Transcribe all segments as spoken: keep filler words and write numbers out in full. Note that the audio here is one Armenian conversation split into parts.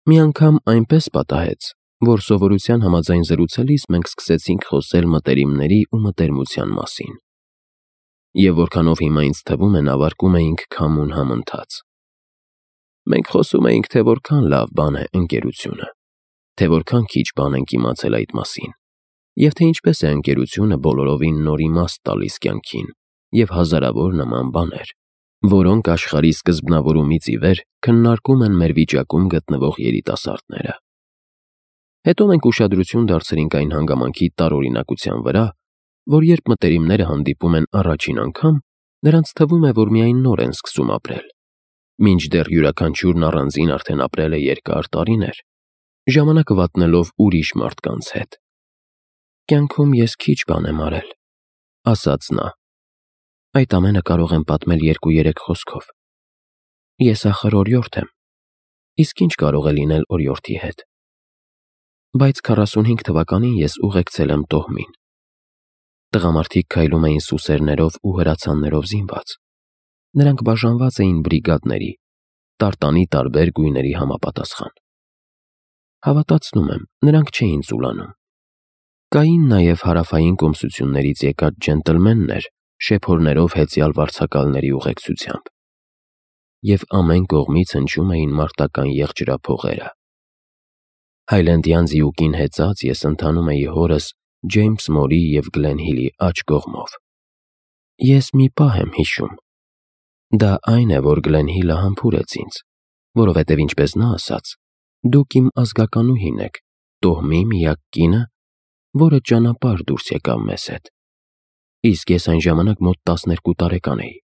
Մի անգամ այնպես պատահեց, որ սովորության համաձայն զրուցելիս մենք սկսեցինք խոսել մտերիմների ու մտերմության մասին։ Եվ որքանով հիմա ինձ թվում է նավարկում էինք քամուն համընթաց։ Մենք խոսում էինք, թե որքան լավ բան է ընկերությունը, թե որքան քիչ բան ենք իմացել այդ մասին, և թե ինչպես է ընկերությունը բոլորովին նոր իմաստ տալիս կյանքին, և հազարավոր նման բաներ, որոնք աշխարհի սկզբնավորումից ի վեր քննարկում են մեր վիճակում գտնվող երիտասարդները։ Հետո մենք ուշադրություն դարձրինք այն հանգամանքի տարօրինակության վրա, որ երբ մտերիմները հանդիպում են առաջին անգամ, նրանց թվում է, որ միայն նոր են սկսում ապրել, մինչդեռ յուրաքանչյուրն առանձին արդեն ապրել է երկար տարիներ, ժամանակը վատնելով ուրիշ մարդկանց հետ։ «Կյանքում ես քիչ բան եմ արել», ասաց նա։ «Այդ ամենը կարող եմ պատմել երկու-երեք խոսքով։ Ես ախր օրիորդ եմ, իսկ ինչ կարող է լինել օրիորդի հետ։ Բայց քառասունհինգ թվականին ես ուղեկցել եմ տոհմին։ Տղամարդիկ քայլում էին սուսերներով ու հրացաններով զինված։ Նրանք բաժանված էին բրիգադների, տարտանի տարբեր գույների համապատասխան։ Հավատացնում եմ, նրանք չէին ծուլանում։ Կային նաև հարավային կոմսություններից եկած ջենտլմեններ շեփորներով հեծյալ վարձակալների ուղեկցությամբ։ Եվ ամեն կողմից հնչում էին մարտական եղջերափողերը։ Հայլենդյան ձիուկին հեծած ես ընթանում էի հորս Ջեյմս Մորի և Գլեն Հիլի աջ կողմով։ Ես մի պահ եմ հիշում։ Դա այն է, որ Գլեն Հիլը համբուրեց ինձ, որովհետև ինչպես նա ասաց, դուք իմ ազգականուհին եք, տոհմի միակ կինը, որը ճանապարհ դուրս եկավ մեզ հետ։ Իսկ ես այն ժամանակ մոտ տասներկու տարեկան էի։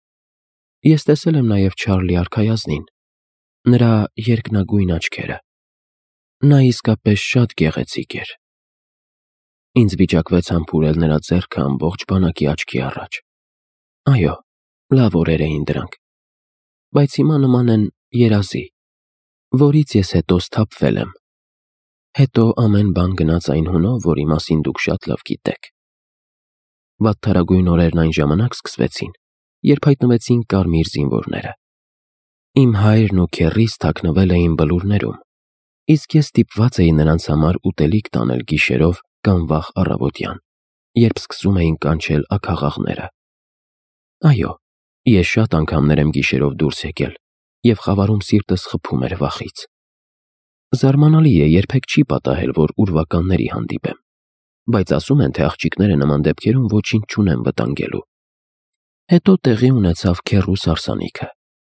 Ես տեսել եմ նաև Չարլի արքայազնին, նրա երկնագույն աչքերը։ Նա իսկապես շատ գեղեցիկ էր։ Ինձ վիճակվեց համբուրել նրա ձեռքը ամբողջ բանակի աչքի առաջ։ Այո, լավ օրեր էին դրանք, բայց հիմա նման են երազի, որից ես հետո սթափվել եմ։ Հետո ամեն բան գնաց այն հունով, որի մասին դուք շատ լավ գիտեք։ Վատթարագույն օրերն այն ժամանակ սկսվեցին, երբ հայտնվեցին կարմիր զինվորները։ Իմ հայրն ու քեռիս թաքնվել էին բլուրներում, իսկ ես ստիպված էի նրանց համար ուտելիք տանել գիշերով կամ վաղ առավոտյան, երբ սկսում էին կանչել աքաղաղները։ Այո, ես շատ անգամներ եմ գիշերով դուրս եկել, և խավարում սիրտս խփում էր վախից։ Զարմանալի է, երբեք չի պատահել, որ ուրվականների հանդիպեմ, բայց ասում են, թե աղջիկները նման դեպքերում ոչինչ չունեն վտանգելու։ Հետո տեղի ունեցավ քեռուս արձանիկը։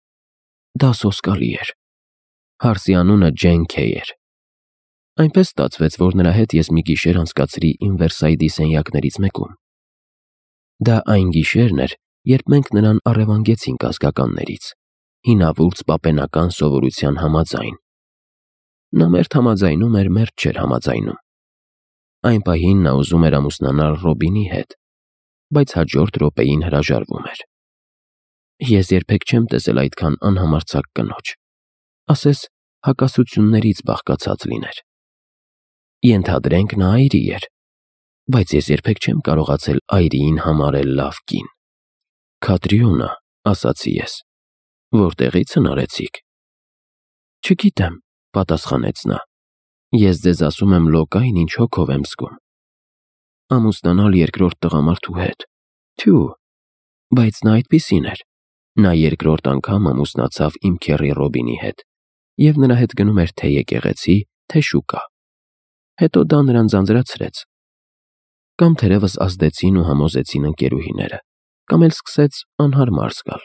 Դա սոսկալի էր։ Հարսի անունը Ջեն Քեյ էր։ Այնպես ստացվեց, որ նրա հետ ես մի գիշեր անցկացրի Ինվերսայդի սենյակներից մեկում։ Դա այն գիշերն էր, երբ մենք նրան առևանգեցինք ազգականներից, հինավուրց պապենական սովորության համաձայն։ Նա մերթ համաձայնում էր, մերթ չէր համաձայնում։ Այն պահին նա ուզում էր ամուսնանալ Ռոբինի հետ, բայց հաջորդ րոպեին հրաժարվում էր։ Ես երբեք չեմ տեսել այդքան անհամարձակ կնոջ, ասես հակասություններից բաղկացած լիներ։ Ենթադրենք նա այրի էր, բայց ես երբեք չեմ կարողացել այրիին համարել լավ կին։ Քադրիոնա, ասացի ես, որտեղի՞ց հնարեցիք։ Չգիտեմ, պատասխանեց նա։ Ես ձեզ ասում եմ լոկային ինչ հոգով եմ զգում։ Ամուսնանալ երկրորդ տղամարդու հետ։ Թյու, բայց նա այդպիսին էր։ Նա երկրորդ անգամ ամուսնացավ իմ քեռի Ռոբինի հետ, և նրա հետ գնում էր թե եկեղեցի, թե շուկա։ Հետո դա նրան ձանձրացրեց։ Կամ թերևս ազդեցին ու համոզեցին ընկերուհիները, կամ էլ սկսեց անհարմար զգալ։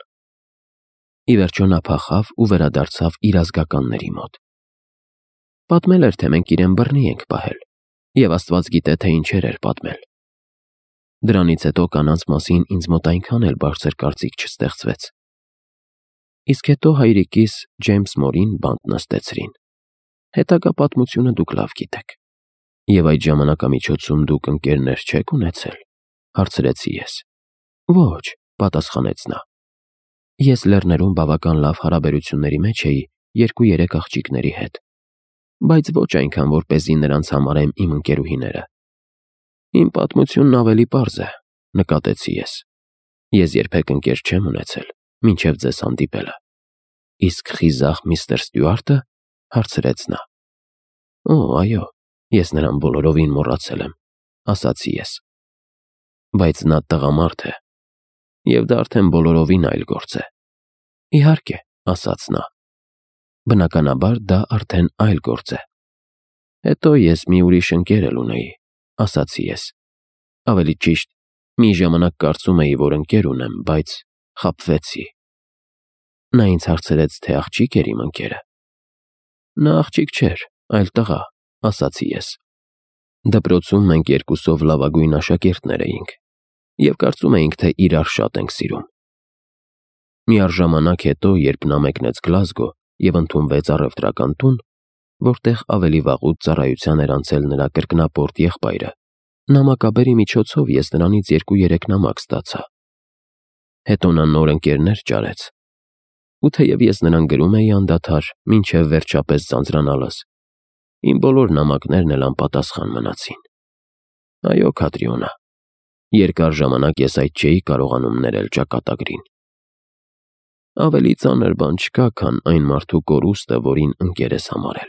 Ի վերջո նա փախավ ու վերադարձավ իր ազգականների մոտ։ Պատմել էր, թե մենք իրեն բռնի ենք պահել, և Աստված գիտե, թե ինչեր էր պատմել։ Դրանից հետո կանանց մասին ինձ մոտ այնքան էլ բարձր կարծիք չստեղծվեց։ Իսկ հետո հայրիկիս Ջեյմս Մորին բանտ նստեցրին։ Հետագա պատմությունը դուք լավ գիտեք։ Եվ այդ ժամանակամիջոցում դուք ընկերներ չեք ունեցել, հարցրեցի ես։ Ոչ, պատասխանեց նա։ Ես լեռներում բավական լավ հարաբերությունների մեջ էի երկու-երեք աղջիկների հետ, բայց ոչ այնքան, որպեսզի նրանց համարեմ իմ ընկերուհիները։ Իմ պատմությունն ավելի պարզ է, նկատեցի ես։ Ես երբեք ընկեր չեմ ունեցել, մինչև ձեզ հանդիպելը։ Իսկ խիզախ միստր Ստյուարտը, հարցրեց նա։ Օ, այո, ես նրան բոլորովին մոռացել եմ, ասացի ես։ Բայց նա տղամարդ է, և դա արդեն բոլորովին այլ գործ է։ Իհարկե, ասաց նա։ Բնականաբար դա արդեն այլ գործ է։ Հետո ես մի ուրիշ ընկեր էլ ունեի, ասացի ես։ Ավելի ճիշտ, մի ժամանակ կարծում էի, որ ընկեր ունեմ, բայց խաբվեցի։ Նա ինձ հարցրեց, թե աղջիկ էր իմ ընկերը։ Նա աղջիկ չէր, այլ տղա, ասացի ես։ Դպրոցում մենք երկուսով լավագույն աշակերտներ էինք և կարծում էինք, թե իրար շատ ենք սիրում։ Միառժամանակ հետո, երբ նա մեկնեց Գլազգո և ընդունվեց առևտրական տուն, որտեղ ավելի վաղուց ծառայության էր անցել նրա կրկնապորտ եղբայրը, նամակաբերի միջոցով ես նրանից երկու-երեք նամակ ստացա։ Հետո նա նոր ընկերներ ճարեց։ Ու թեև ես նրան գրում էի անդադար, մինչև վերջապես ձանձրանալս, իմ բոլոր նամակներն էլ անպատասխան մնացին։ Այո, Քատրիոնա, երկար ժամանակ ես այդ չէի կարողանում ներել ճակատագրին։ Ավելի ծանր բան չկա, քան այն մարդու կորուստը, որին ընկեր ես համարել։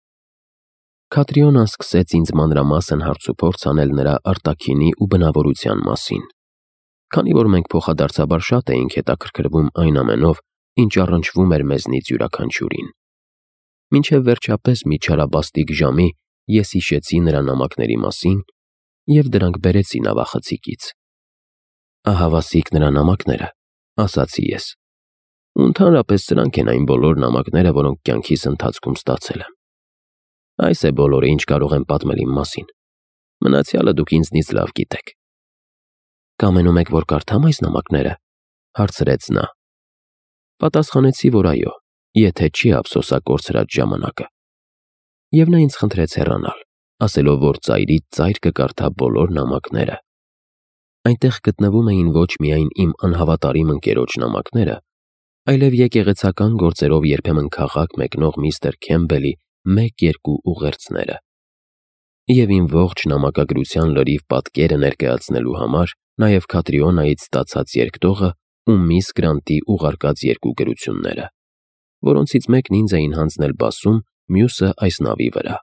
Քատրիոնան սկսեց ինձ մանրամասն հարցուփորձ անել նրա արտաքինի ու բնավորության մասին։ Քանի որ մենք փոխադարձաբար շատ էինք հետաքրքրվում այն ամենով, ինչ առնչվում էր մեզնից յուրաքանչյուրին։ Մինչև վերջապես մի չարաբաստիկ ժամի ես հիշեցի նրա նամակների մասին և դրանք բերեցի նավախցիկից։ Ահավասիկ նրա նամակները, ասացի ես։ Ու ընդհանրապես սրանք են այն բոլոր նամակները, որոնք կյանքիս ընթացքում ստացել եմ։ Այս է բոլորը, ինչ կարող եմ պատմել իմ մասին։ Մնացյալը դուք ինձնից լավ գիտեք։ Կամենում եք, որ կարդամ այս նամակները, հարցրեց նա։ Պատասխանեցի, որ այո, եթե չի ափսոսակորցրած ժամանակը։ Եվ նա ինձ խնդրեց հեռանալ, ասելով, որ ծայրից ծայր կկարդա բոլոր նամակները։ Այնտեղ գտնվում էին ոչ միայն իմ անհավատարիմ ընկերոջ նամակները, այլև եկեղեցական գործերով երբեմն քաղաք մեկնող միստր Քեմբելի մեկ-երկու ուղերձները։ Եվ իմ ողջ նամակագրության լրիվ պատկերը ներկայացնելու համար նաև Քատրիոնայից ստացած երկտողը ու միս Գրանտի ուղարկած երկու գրությունները, որոնցից մեկն ինձ էին հանձնել բասում, մյուսը այս նավի վրա։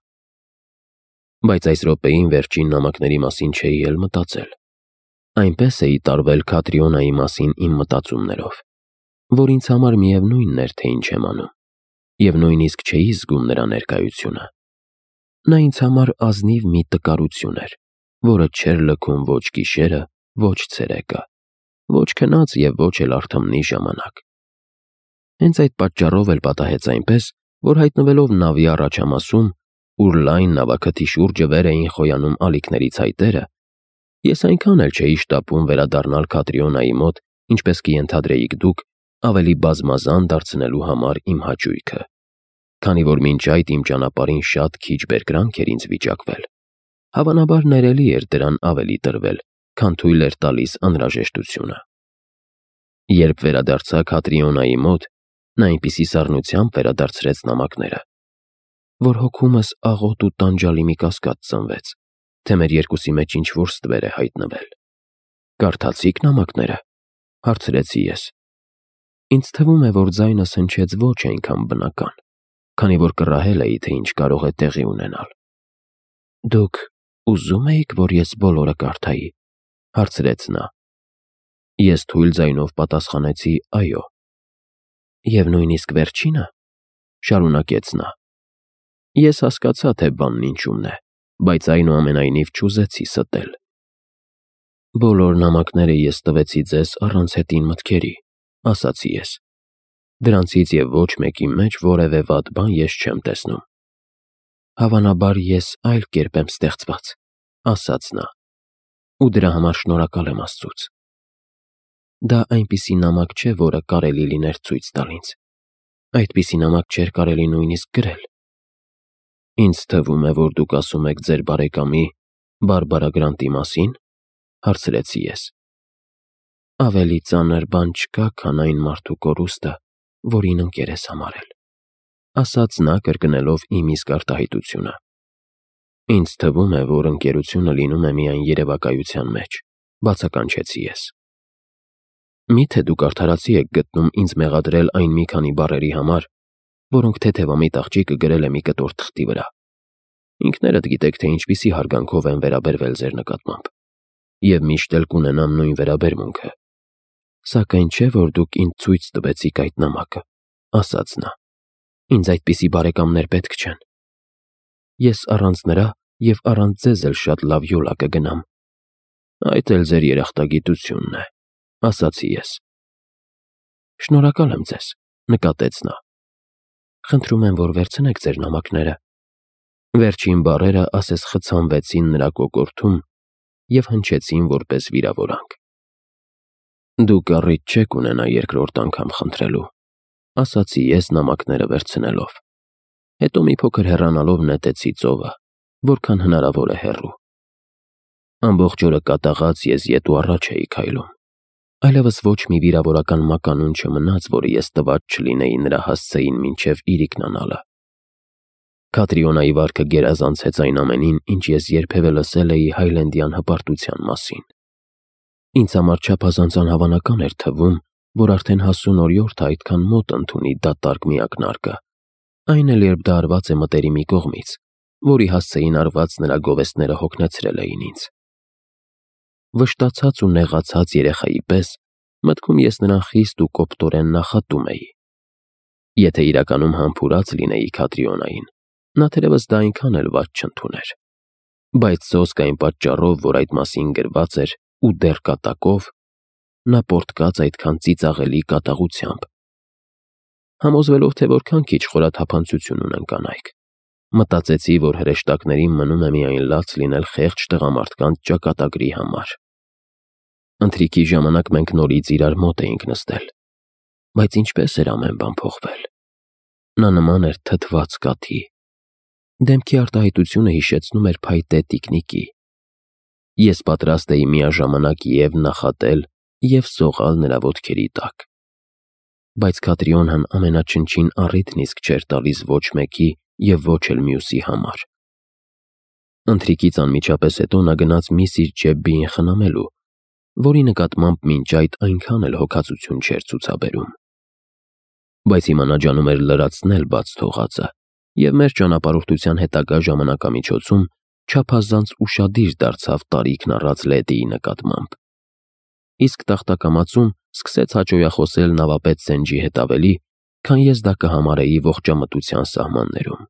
Բայց այս րոպեին վերջին նամակների մասին չէի էլ մտածել։ Այնպես էի տարվել Քատրիոնայի մասին իմ մտածումներով, որ ինձ համար միևնույնն էր, թե ինչ եմ անում, և նույնիսկ չէի զգում նրա ներկայությունը։ Նա ինձ համար ազնիվ մի տկարություն էր, որը չէր լքում ոչ գիշերը, ոչ ցերեկը, ոչ քնած և ոչ էլ արթմնի ժամանակ։ Հենց այդ պատճառով էլ պատահեց այնպես, որ հայտնվելով նավի առաջամասում, ուր լայն նավաքթի շուրջը վեր էին խոյանում ալիքների ցայտերը, ես այնքան էլ չէի շտապում վերադառնալ Քատրիոնայի մոտ, ինչպես կենթադրեիք դուք, ավելի բազմազան դարձնելու համար իմ հաճույքը, քանի որ մինչ այդ իմ ճանապարհին շատ քիչ բերկրանք էր ինձ վիճակվել։ Հավանաբար ներելի էր դրան ավելի տրվել, քան թույլ էր տալիս անհրաժեշտությունը։ Երբ վերադարձա Քատրիոնայի մոտ, նա այնպիսի սառնությամբ վերադարձրեց նամակները, որ հոգումս աղոտ ու տանջալի մի կասկած ծնվեց, թե մեր երկուսի մեջ ինչ-որ ստվեր է հայտնվել։ Կարդացի՞ք նամակները, հարցրեցի ես։ Ինձ թվում է, որ ձայնս հնչեց ոչ այնքան բնական, քանի որ կռահել էի, թե ինչ կարող է տեղի ունենալ։ Դուք ուզում էիք, որ ես բոլորը կարդայի, հարցրեց նա։ Ես թույլ ձայնով պատասխանեցի այո։ Եվ նույնիսկ վերջինը, շարունակեց նա։ Ես հասկացա, թե բանն ինչումն է, բայց այնուամենայնիվ չուզեցի ստել։ Բոլոր նամակները ես տվեցի ձեզ առանց հետին մտքերի, ասացի ես։ Դրանցից և ոչ մեկի մեջ որևէ վատ բան ես չեմ տեսնում։ Հավանաբար ես այլ կերպ եմ ստեղծված, ասաց նա, ու դրա համար շնորհակալ եմ Աստծուց։ Դա այնպիսի նամակ չէ, որը կարելի լիներ ցույց տալ ինձ։ Այդպիսի նամակ չէր կարելի նույնիսկ գրել։ Ինձ թվում է, որ դուք ասում եք ձեր բարեկամի Բարբարա Գրանտի մասին, հարցրեցի ես։ Ավելի ծանր բան չկա, քան այն մարդու կորուստը, որին ընկեր ես համարել, ասաց նա կրկնելով իմ իսկ արտահայտությունը։ Ինձ թվում է, որ ընկերությունը լինում է միայն երևակայության մեջ, բացականչեցի ես։ Միթե դուք արդարացի եք գտնում ինձ մեղադրել այն մի քանի բառերի համար, որոնք թեթևամիտ աղջիկը գրել է մի կտոր թղթի վրա։ Ինքներդ գիտեք, թե ինչպիսի հարգանքով են վերաբերվել ձեր նկատմամբ, և միշտ էլ կունենամ նույն վերաբերմունքը։ Սակայն չէ, որ դուք ինձ ցույց տվեցիք այդ նամակը, ասաց նա։ Ինձ այդպիսի բարեկամներ պետք չեն։ Ես առանց նրա և առանց ձեզ էլ շատ լավ յոլա կգնամ։ Այդ էլ ձեր երախտագիտությունն է, ասացի ես։ Շնորհակալ եմ ձեզ, նկատեց նա։ Խնդրում եմ, որ վերցնեք ձեր նամակները։ Վերջին բառերը ասես խցանվեցին նրա կոկորդում և հնչեցին որպես վիրավորանք։ Դուք առիթ չեք ունենա երկրորդ անգամ խնդրելու, ասացի ես նամակները վերցնելով։ Հետո մի փոքր հեռանալով նետեցի ծովը, որքան հնարավոր է հեռու։ Ամբողջ օրը կատաղած ես ետ ու առաջ էի քայլում։ Այլևս ոչ մի վիրավորական մականուն չմնաց, որը ես տված չլինեի նրա հասցեին մինչև իրիկնանալը։ Քատրիոնայի վարքը գերազանցեց այն ամենին, ինչ ես երբևէ լսել էի հայլենդյան հպարտության մասին։ Ինձ համար չափազանց անհավանական էր թվում, որ արդեն հասուն օրիորդը այդքան մոտ ընդունի դատարկ մի ակնարկը, այն էլ երբ դա արված է մտերիմի կողմից, որի հասցեին արված նրա գովեստները հոգնեցրել էին ինձ։ Վշտացած ու նեղացած երեխայի պես մտքում ես նրան խիստ ու կոպտորեն նախատում էի։ Եթե իրականում համբուրած լինեի Քատրիոնային, նա թերևս դա այնքան էլ վատ չընդուներ։ Բայց սոսկ այն պատճառով, որ այդ մասին գրված էր ու դեռ կատակով, նա պոռթկաց այդքան ծիծաղելի կատաղությամբ։ Համոզվելով, թե որքան քիչ խորաթափանցություն ունեն կանայք, մտածեցի, որ հրեշտակներին մնում է միայն լաց լինել խեղճ տղամարդկանց ճակատագրի համար։ Ընթրիքի ժամանակ մենք նորից իրար մոտ էինք նստել, բայց ինչպես էր ամեն բան փոխվել։ Նա նման էր թթված կաթի։ Դեմքի արտահայտությունը հիշեցնում էր փայտե տիկնիկի։ Ես պատրաստ էի միաժամանակ և նախատել, և սողալ նրա ոտքերի տակ։ Բայց Քատրիոնան ամենաչնչին առիթն իսկ չէր տալիս ոչ մեկի և ոչ էլ մյուսի համար։ Ընթրիքից անմիջապես հետո նա գնաց միսիս Ջեբբիին խնամելու, որի նկատմամբ մինչ այդ այնքան էլ հոգածություն չէր ցուցաբերում։ Բայց հիմա նա ջանում էր լրացնել բաց թողածը և մեր ճանապարհորդության հետագա ժամանակամիջոցում չափազանց ուշադիր դարձավ տարիքն առած Լեդիի նկատմամբ։ Իսկ տախտակամածում սկսեց հաճոյախոսել նավապետ Սենջի հետ ավելի, քան ես դա կհամարեի ողջամտության սահմաններում։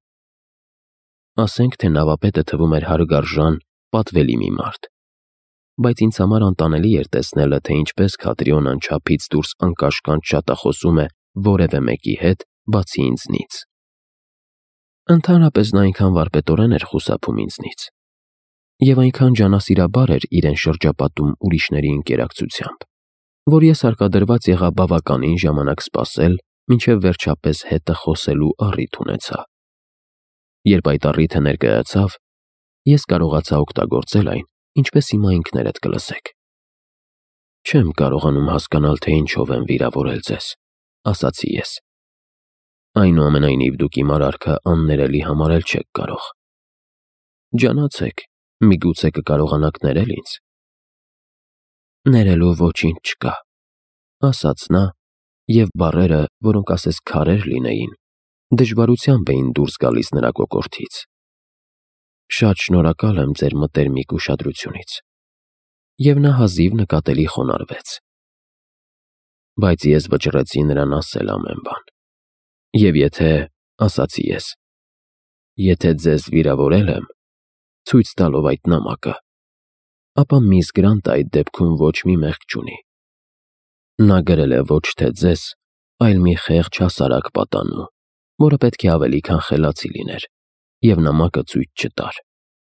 Ասենք թե նավապետը թվում էր հարգարժան, պատվելի մի մարդ։ Բայց ինձ համար անտանելի էր տեսնելը, թե ինչպես Քատրիոնան չափից դուրս անկաշկանդ շատախոսում է որևէ մեկի հետ, բացի ինձնից։ Ընդհանրապես նա այնքան վարպետորեն էր խուսափում ինձնից և այնքան ջանասիրաբար էր իրեն շրջապատում ուրիշների ընկերակցությամբ, որ ես հարկադրված եղա բավականին ժամանակ սպասել, մինչև վերջապես հետը խոսելու առիթ ունեցա։ Երբ այդ առիթը ներկայացավ, ես կարողացա օգտագործել այն, ինչպես հիմա ինքներդ կլսեք։ Չեմ կարողանում հասկանալ, թե ինչով եմ վիրավորել ձեզ, ասացի ես։ Այնուամենայնիվ դուք իմ արարքը աններելի համարել չեք կարող։ Ջանացեք, միգուցե կկարողանաք ներել ինձ։ Ներելու ոչինչ չկա, ասաց նա, և բառերը, որոնք ասես քարեր լինեին, դժվարությամբ էին դուրս գալիս նրա կոկորդից։ Շատ շնորհակալ եմ ձեր մտերմիկ ուշադրությունից։ Եվ նա հազիվ նկատելի խոնարհվեց։ Բայց ես վճռեցի նրան ասել ամեն բան։ Եվ եթե, ասացի ես, եթե ձեզ վիրավորել եմ, ցույց տալով այդ նամակը, ապա միս Գրանտը այդ դեպքում ոչ մի մեղք չունի։ Նա գրել է ոչ թե ձեզ, այլ մի խեղճ հասարակ պատանու, որը պետք է ավելի քան խելացի լիներ, և նամակը ցույց չտար։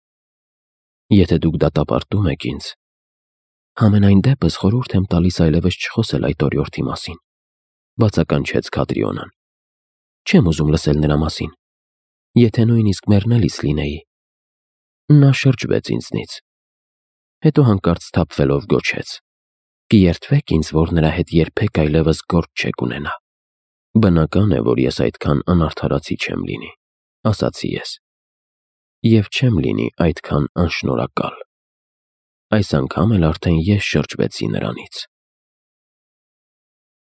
Եթե դուք դատապարտում եք ինձ, համենայն դեպս խորհուրդ եմ տալիս այլևս չխոսել այդ օրիորդի մասին, բացականչեց Քատրիոնան։ Չեմ ուզում լսել նրա մասին, եթե նույնիսկ մեռնելիս լինեի։ Նա շրջվեց ինձնից, հետո հանկարծ սթափվելով գոչեց. Կերտվեք ինձ, որ նրա հետ երբեք այլևս գործ չեք ունենա։ Բնական է, որ ես այդքան անարդարացի չեմ լինի, ասացի ես, և չեմ լինի այդքան անշնորհակալ։ Այս անգամ էլ արդեն ես շրջվեցի նրանից։